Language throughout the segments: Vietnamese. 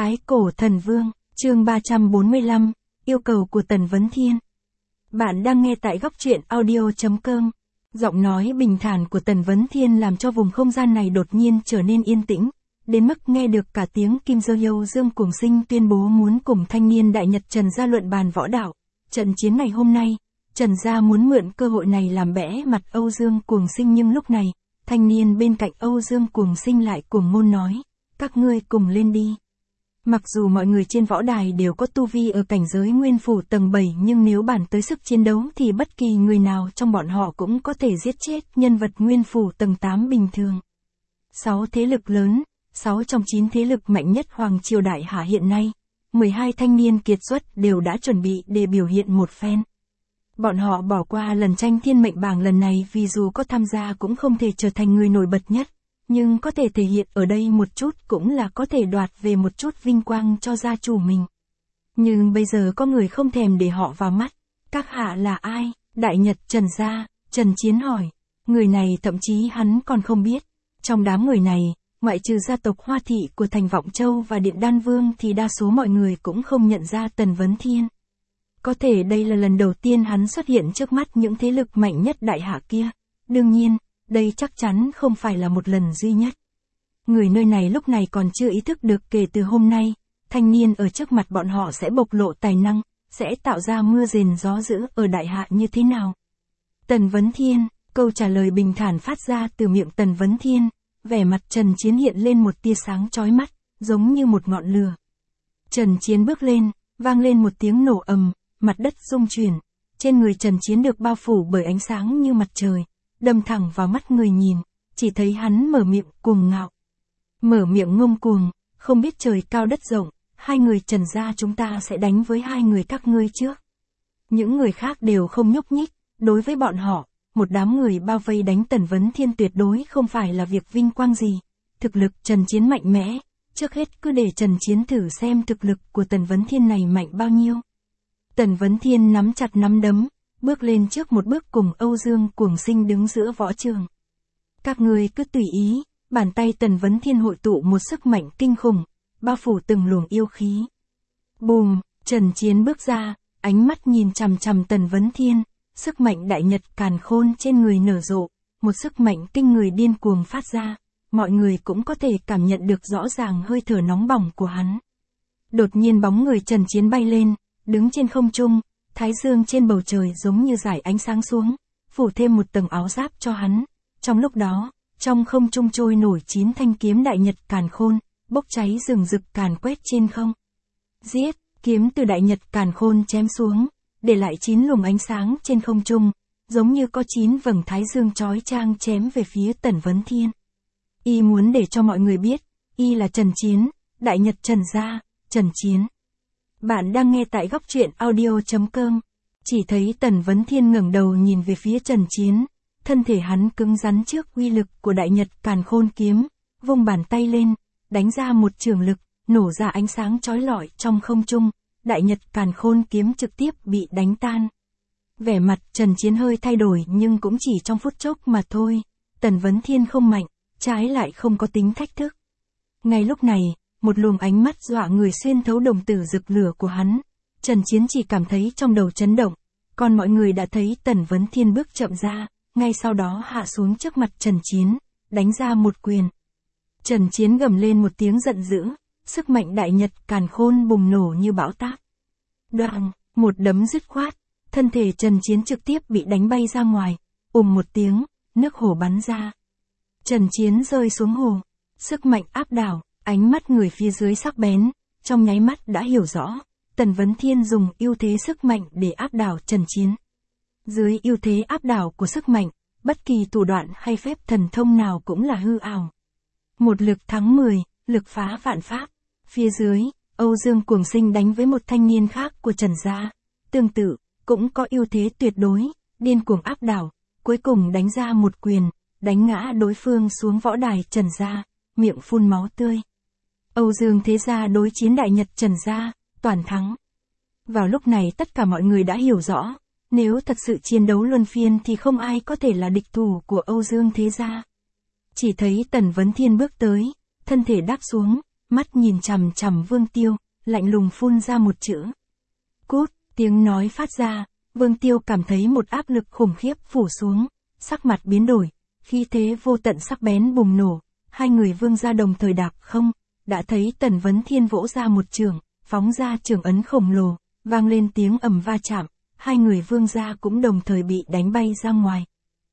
Thái Cổ Thần Vương, chương 345, yêu cầu của Tần Vấn Thiên. Bạn đang nghe tại góc truyện audio.com. Giọng nói bình thản của Tần Vấn Thiên làm cho vùng không gian này đột nhiên trở nên yên tĩnh, đến mức nghe được cả tiếng Kim Dơ Yêu Dương Cuồng Sinh tuyên bố muốn cùng thanh niên đại nhật Trần gia luận bàn võ đạo. Trận chiến ngày hôm nay, Trần gia muốn mượn cơ hội này làm bẽ mặt Âu Dương Cuồng Sinh, nhưng lúc này, thanh niên bên cạnh Âu Dương Cuồng Sinh lại cuồng ngôn nói, các ngươi cùng lên đi. Mặc dù mọi người trên võ đài đều có tu vi ở cảnh giới nguyên phủ tầng 7, nhưng nếu bàn tới sức chiến đấu thì bất kỳ người nào trong bọn họ cũng có thể giết chết nhân vật nguyên phủ tầng 8 bình thường. 6 thế lực lớn, 6 trong 9 thế lực mạnh nhất Hoàng Triều Đại Hạ hiện nay, 12 thanh niên kiệt xuất đều đã chuẩn bị để biểu hiện một phen. Bọn họ bỏ qua lần tranh thiên mệnh bảng lần này vì dù có tham gia cũng không thể trở thành người nổi bật nhất. Nhưng có thể thể hiện ở đây một chút cũng là có thể đoạt về một chút vinh quang cho gia chủ mình. Nhưng bây giờ có người không thèm để họ vào mắt. Các hạ là ai? Đại Nhật Trần gia, Trần Chiến hỏi. Người này thậm chí hắn còn không biết. Trong đám người này, ngoại trừ gia tộc Hoa Thị của Thành Vọng Châu và Điện Đan Vương thì đa số mọi người cũng không nhận ra Tần Vấn Thiên. Có thể đây là lần đầu tiên hắn xuất hiện trước mắt những thế lực mạnh nhất Đại Hạ kia. Đương nhiên, đây chắc chắn không phải là một lần duy nhất. Người nơi này lúc này còn chưa ý thức được kể từ hôm nay, thanh niên ở trước mặt bọn họ sẽ bộc lộ tài năng, sẽ tạo ra mưa rền gió dữ ở Đại Hạ như thế nào. Tần Vấn Thiên, câu trả lời bình thản phát ra từ miệng Tần Vấn Thiên, vẻ mặt Trần Chiến hiện lên một tia sáng chói mắt, giống như một ngọn lửa. Trần Chiến bước lên, vang lên một tiếng nổ ầm, mặt đất rung chuyển, trên người Trần Chiến được bao phủ bởi ánh sáng như mặt trời. Đâm thẳng vào mắt người nhìn, chỉ thấy hắn mở miệng cuồng ngạo. Mở miệng ngông cuồng, không biết trời cao đất rộng, hai người Trần gia chúng ta sẽ đánh với hai người các ngươi trước. Những người khác đều không nhúc nhích, đối với bọn họ, một đám người bao vây đánh Tần Vấn Thiên tuyệt đối không phải là việc vinh quang gì. Thực lực Trần Chiến mạnh mẽ, trước hết cứ để Trần Chiến thử xem thực lực của Tần Vấn Thiên này mạnh bao nhiêu. Tần Vấn Thiên nắm chặt nắm đấm, bước lên trước một bước cùng Âu Dương Cuồng Sinh đứng giữa võ trường. Các ngươi cứ tùy ý, bàn tay Tần Vấn Thiên hội tụ một sức mạnh kinh khủng, bao phủ từng luồng yêu khí. Bùm, Trần Chiến bước ra, ánh mắt nhìn chằm chằm Tần Vấn Thiên, sức mạnh đại nhật càn khôn trên người nở rộ, một sức mạnh kinh người điên cuồng phát ra, mọi người cũng có thể cảm nhận được rõ ràng hơi thở nóng bỏng của hắn. Đột nhiên bóng người Trần Chiến bay lên, đứng trên không trung. Thái dương trên bầu trời giống như rải ánh sáng xuống, phủ thêm một tầng áo giáp cho hắn. Trong lúc đó, trong không trung trôi nổi 9 thanh kiếm đại nhật càn khôn, bốc cháy rừng rực càn quét trên không. Giết, kiếm từ đại nhật càn khôn chém xuống, để lại 9 luồng ánh sáng trên không trung, giống như có 9 vầng thái dương chói chang chém về phía Tần Vấn Thiên. Y muốn để cho mọi người biết, y là Trần Chiến, đại nhật Trần gia, Trần Chiến. Bạn đang nghe tại góc truyện audio.com. Chỉ thấy Tần Vấn Thiên ngẩng đầu nhìn về phía Trần Chiến, thân thể hắn cứng rắn trước uy lực của đại nhật càn khôn kiếm, vung bàn tay lên, đánh ra một trường lực, nổ ra ánh sáng chói lọi trong không trung, đại nhật càn khôn kiếm trực tiếp bị đánh tan. Vẻ mặt Trần Chiến hơi thay đổi nhưng cũng chỉ trong phút chốc mà thôi, Tần Vấn Thiên không mạnh, trái lại không có tính thách thức. Ngay lúc này, một luồng ánh mắt dọa người xuyên thấu đồng tử rực lửa của hắn. Trần Chiến chỉ cảm thấy trong đầu chấn động, còn mọi người đã thấy Tần Vấn Thiên bước chậm ra, ngay sau đó hạ xuống trước mặt Trần Chiến, đánh ra một quyền. Trần Chiến gầm lên một tiếng giận dữ, sức mạnh đại nhật càn khôn bùng nổ như bão táp. Đoàng, một đấm dứt khoát, thân thể Trần Chiến trực tiếp bị đánh bay ra ngoài, một tiếng, nước hồ bắn ra. Trần Chiến rơi xuống hồ, sức mạnh áp đảo. Ánh mắt người phía dưới sắc bén, trong nháy mắt đã hiểu rõ, Tần Vấn Thiên dùng ưu thế sức mạnh để áp đảo Trần Chiến. Dưới ưu thế áp đảo của sức mạnh, bất kỳ thủ đoạn hay phép thần thông nào cũng là hư ảo. Một lực thắng 10, lực phá vạn pháp. Phía dưới, Âu Dương Cuồng Sinh đánh với một thanh niên khác của Trần gia, tương tự, cũng có ưu thế tuyệt đối, điên cuồng áp đảo, cuối cùng đánh ra một quyền, đánh ngã đối phương xuống võ đài Trần gia, miệng phun máu tươi. Âu Dương thế gia đối chiến đại nhật Trần gia, toàn thắng. Vào lúc này tất cả mọi người đã hiểu rõ, nếu thật sự chiến đấu luân phiên thì không ai có thể là địch thủ của Âu Dương thế gia. Chỉ thấy Tần Vấn Thiên bước tới, thân thể đáp xuống, mắt nhìn chằm chằm Vương Tiêu, lạnh lùng phun ra một chữ. Cút, tiếng nói phát ra, Vương Tiêu cảm thấy một áp lực khủng khiếp phủ xuống, sắc mặt biến đổi, khí thế vô tận sắc bén bùng nổ, hai người Vương gia đồng thời đạp không, đã thấy Tần Vấn Thiên vỗ ra một trường, phóng ra trường ấn khổng lồ, vang lên tiếng ầm va chạm, hai người Vương gia cũng đồng thời bị đánh bay ra ngoài.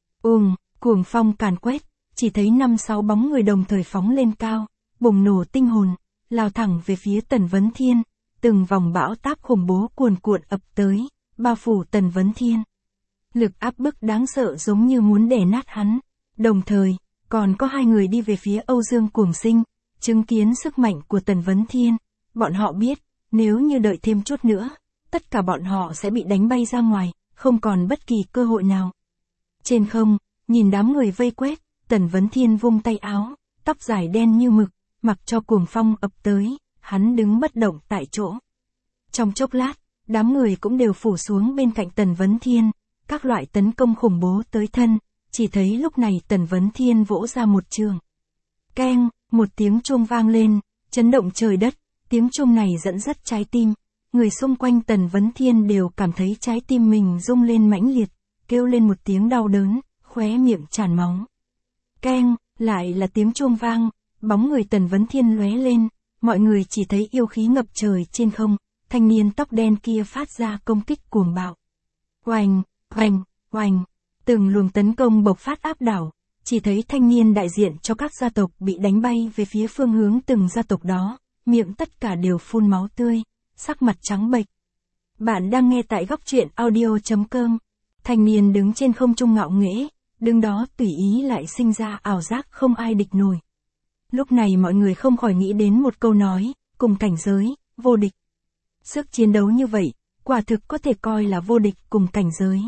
Cuồng phong càn quét, chỉ thấy 5-6 bóng người đồng thời phóng lên cao, bùng nổ tinh hồn, lao thẳng về phía Tần Vấn Thiên, từng vòng bão táp khủng bố cuồn cuộn ập tới, bao phủ Tần Vấn Thiên. Lực áp bức đáng sợ giống như muốn đè nát hắn, đồng thời, còn có hai người đi về phía Âu Dương Cuồng Sinh, chứng kiến sức mạnh của Tần Vấn Thiên, bọn họ biết, nếu như đợi thêm chút nữa, tất cả bọn họ sẽ bị đánh bay ra ngoài, không còn bất kỳ cơ hội nào. Trên không, nhìn đám người vây quét, Tần Vấn Thiên vung tay áo, tóc dài đen như mực, mặc cho cuồng phong ập tới, hắn đứng bất động tại chỗ. Trong chốc lát, đám người cũng đều phủ xuống bên cạnh Tần Vấn Thiên, các loại tấn công khủng bố tới thân, chỉ thấy lúc này Tần Vấn Thiên vỗ ra một trường. Keng, một tiếng chuông vang lên, chấn động trời đất, tiếng chuông này dẫn dắt trái tim, người xung quanh Tần Vấn Thiên đều cảm thấy trái tim mình rung lên mãnh liệt, kêu lên một tiếng đau đớn, khóe miệng tràn máu. Keng, lại là tiếng chuông vang, bóng người Tần Vấn Thiên lóe lên, mọi người chỉ thấy yêu khí ngập trời trên không, thanh niên tóc đen kia phát ra công kích cuồng bạo. Oanh, oanh, oanh, từng luồng tấn công bộc phát áp đảo, chỉ thấy thanh niên đại diện cho các gia tộc bị đánh bay về phía phương hướng từng gia tộc đó, miệng tất cả đều phun máu tươi, sắc mặt trắng bệch. Bạn đang nghe tại góc truyện audio.com. Thanh niên đứng trên không trung ngạo nghễ, đứng đó tùy ý lại sinh ra ảo giác không ai địch nổi. Lúc này mọi người không khỏi nghĩ đến một câu nói, cùng cảnh giới, vô địch. Sức chiến đấu như vậy, quả thực có thể coi là vô địch cùng cảnh giới.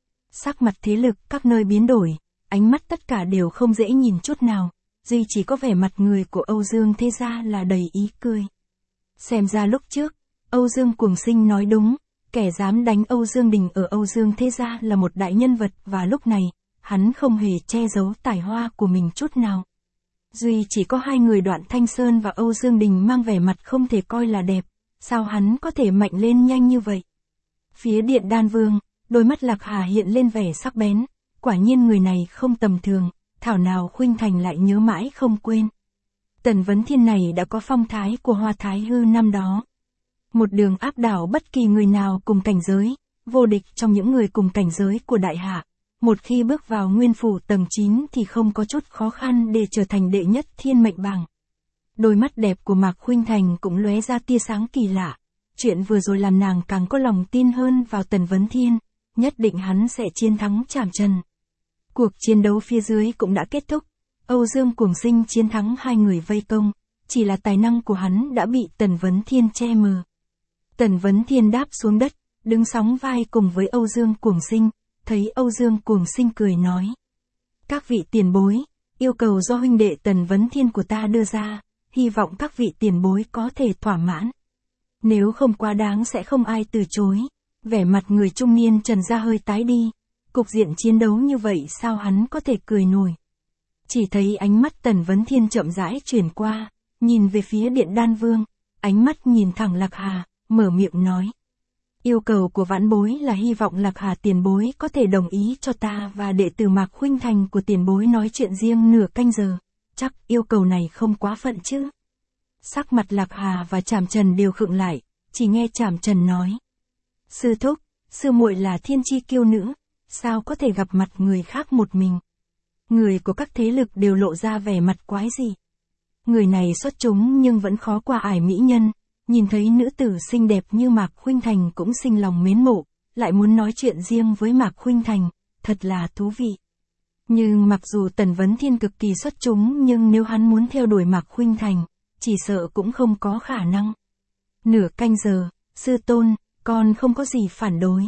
Sắc mặt thế lực các nơi biến đổi, ánh mắt tất cả đều không dễ nhìn chút nào, duy chỉ có vẻ mặt người của Âu Dương Thế Gia là đầy ý cười. Xem ra lúc trước, Âu Dương Cuồng Sinh nói đúng, kẻ dám đánh Âu Dương Đình ở Âu Dương Thế Gia là một đại nhân vật và lúc này, hắn không hề che giấu tài hoa của mình chút nào. Duy chỉ có hai người Đoạn Thanh Sơn và Âu Dương Đình mang vẻ mặt không thể coi là đẹp, sao hắn có thể mạnh lên nhanh như vậy? Phía Điện Đan Vương, đôi mắt Lạc Hà hiện lên vẻ sắc bén, quả nhiên người này không tầm thường, thảo nào Khuynh Thành lại nhớ mãi không quên. Tần Vấn Thiên này đã có phong thái của Hoa Thái Hư năm đó. Một đường áp đảo bất kỳ người nào cùng cảnh giới, vô địch trong những người cùng cảnh giới của Đại Hạ. Một khi bước vào Nguyên Phủ tầng 9 thì không có chút khó khăn để trở thành đệ nhất thiên mệnh bảng. Đôi mắt đẹp của Mạc Khuynh Thành cũng lóe ra tia sáng kỳ lạ. Chuyện vừa rồi làm nàng càng có lòng tin hơn vào Tần Vấn Thiên, nhất định hắn sẽ chiến thắng Trảm Trần. Cuộc chiến đấu phía dưới cũng đã kết thúc, Âu Dương Cuồng Sinh chiến thắng hai người vây công, chỉ là tài năng của hắn đã bị Tần Vấn Thiên che mờ. Tần Vấn Thiên đáp xuống đất, đứng sóng vai cùng với Âu Dương Cuồng Sinh, thấy Âu Dương Cuồng Sinh cười nói. Các vị tiền bối, yêu cầu do huynh đệ Tần Vấn Thiên của ta đưa ra, hy vọng các vị tiền bối có thể thỏa mãn. Nếu không quá đáng sẽ không ai từ chối. Vẻ mặt người trung niên Trần Gia hơi tái đi, cục diện chiến đấu như vậy sao hắn có thể cười nổi. Chỉ thấy ánh mắt Tần Vấn Thiên chậm rãi chuyển qua, nhìn về phía Điện Đan Vương, ánh mắt nhìn thẳng Lạc Hà, mở miệng nói. Yêu cầu của vãn bối là hy vọng Lạc Hà tiền bối có thể đồng ý cho ta và đệ tử Mạc Khuynh Thành của tiền bối nói chuyện riêng nửa canh giờ, chắc yêu cầu này không quá phận chứ. Sắc mặt Lạc Hà và Trảm Trần đều khựng lại, chỉ nghe Trảm Trần nói. Sư thúc, sư muội là thiên chi kiêu nữ, sao có thể gặp mặt người khác một mình. Người của các thế lực đều lộ ra vẻ mặt quái gì. Người này xuất chúng nhưng vẫn khó qua ải mỹ nhân, nhìn thấy nữ tử xinh đẹp như Mạc Khuynh Thành cũng sinh lòng mến mộ, lại muốn nói chuyện riêng với Mạc Khuynh Thành, thật là thú vị. Nhưng mặc dù Tần Vấn Thiên cực kỳ xuất chúng nhưng nếu hắn muốn theo đuổi Mạc Khuynh Thành, chỉ sợ cũng không có khả năng. Nửa canh giờ, sư tôn, con không có gì phản đối.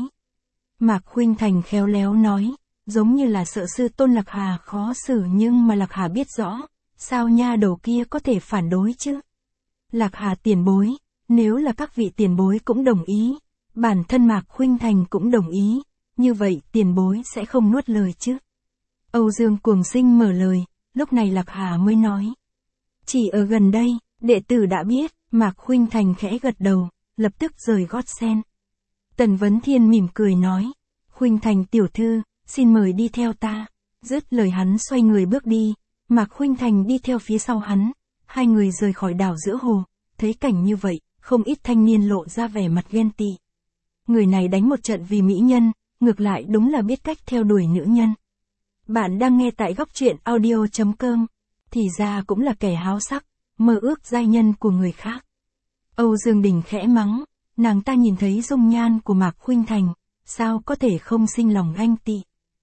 Mạc Khuynh Thành khéo léo nói, giống như là sợ sư tôn Lạc Hà khó xử nhưng mà Lạc Hà biết rõ, sao nha đầu kia có thể phản đối chứ. Lạc Hà tiền bối, nếu là các vị tiền bối cũng đồng ý, bản thân Mạc Khuynh Thành cũng đồng ý, như vậy tiền bối sẽ không nuốt lời chứ. Âu Dương Cuồng Sinh mở lời, lúc này Lạc Hà mới nói. Chỉ ở gần đây, Đệ tử đã biết, Mạc Khuynh Thành khẽ gật đầu, lập tức rời gót sen. Tần Vấn Thiên mỉm cười nói, Khuynh Thành tiểu thư, xin mời đi theo ta. Dứt lời hắn xoay người bước đi, Mạc Khuynh Thành đi theo phía sau hắn, hai người rời khỏi đảo giữa hồ, thấy cảnh như vậy, không ít thanh niên lộ ra vẻ mặt ghen tị. Người này đánh một trận vì mỹ nhân, ngược lại đúng là biết cách theo đuổi nữ nhân. Bạn đang nghe tại góc truyện audio.com, thì ra cũng là kẻ háo sắc, mơ ước giai nhân của người khác. Âu Dương Đình khẽ mắng, nàng ta nhìn thấy dung nhan của Mạc Khuynh Thành, sao có thể không sinh lòng ganh tị.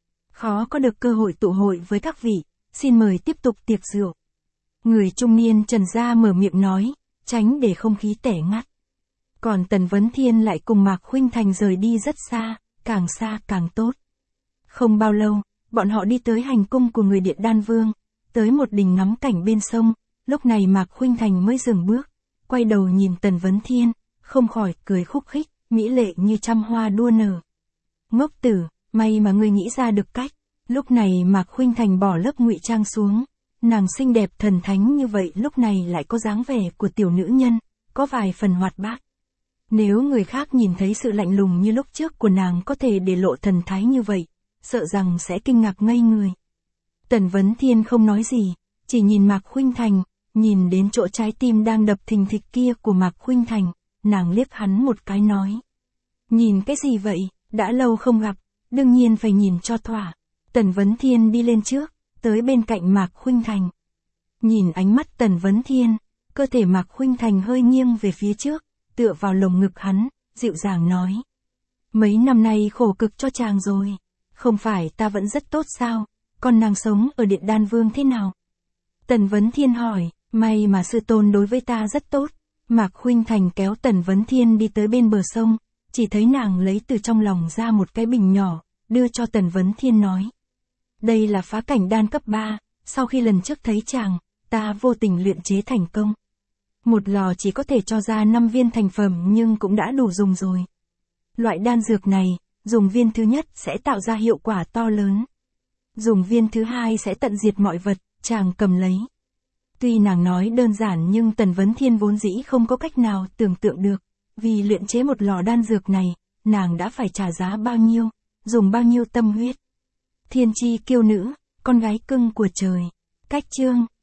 Khó có được cơ hội tụ hội với các vị, xin mời tiếp tục tiệc rượu. Người trung niên Trần Gia mở miệng nói, tránh để không khí tẻ ngắt. Còn Tần Vấn Thiên lại cùng Mạc Khuynh Thành rời đi rất xa càng tốt. Không bao lâu, bọn họ đi tới hành cung của người Điện Đan Vương, tới một đình ngắm cảnh bên sông, lúc này Mạc Khuynh Thành mới dừng bước, quay đầu nhìn Tần Vấn Thiên, không khỏi cười khúc khích, mỹ lệ như trăm hoa đua nở. Ngốc tử, may mà ngươi nghĩ ra được cách. Lúc này Mạc Khuynh Thành bỏ lớp ngụy trang xuống, nàng xinh đẹp thần thánh như vậy lúc này lại có dáng vẻ của tiểu nữ nhân, có vài phần hoạt bát. Nếu người khác nhìn thấy sự lạnh lùng như lúc trước của nàng có thể để lộ thần thái như vậy, sợ rằng sẽ kinh ngạc ngây người. Tần Vấn Thiên không nói gì, chỉ nhìn Mạc Khuynh Thành, nhìn đến chỗ trái tim đang đập thình thịch kia của Mạc Khuynh Thành, nàng liếc hắn một cái nói. Nhìn cái gì vậy, đã lâu không gặp, đương nhiên phải nhìn cho thỏa. Tần Vấn Thiên đi lên trước, tới bên cạnh Mạc Khuynh Thành. Nhìn ánh mắt Tần Vấn Thiên, cơ thể Mạc Khuynh Thành hơi nghiêng về phía trước, tựa vào lồng ngực hắn, dịu dàng nói. Mấy năm nay khổ cực cho chàng rồi, không phải ta vẫn rất tốt sao, còn nàng sống ở Điện Đan Vương thế nào? Tần Vấn Thiên hỏi, may mà sư tôn đối với ta rất tốt. Mạc Khuynh Thành kéo Tần Vấn Thiên đi tới bên bờ sông, chỉ thấy nàng lấy từ trong lòng ra một cái bình nhỏ, đưa cho Tần Vấn Thiên nói. Đây là phá cảnh đan cấp 3, sau khi lần trước thấy chàng, ta vô tình luyện chế thành công. Một lò chỉ có thể cho ra 5 viên thành phẩm nhưng cũng đã đủ dùng rồi. Loại đan dược này, dùng viên thứ nhất sẽ tạo ra hiệu quả to lớn. Dùng viên thứ hai sẽ tận diệt mọi vật, chàng cầm lấy. Tuy nàng nói đơn giản nhưng Tần Vấn Thiên vốn dĩ không có cách nào tưởng tượng được, vì luyện chế một lò đan dược này, nàng đã phải trả giá bao nhiêu, dùng bao nhiêu tâm huyết. Thiên chi kiêu nữ, con gái cưng của trời. Cách chương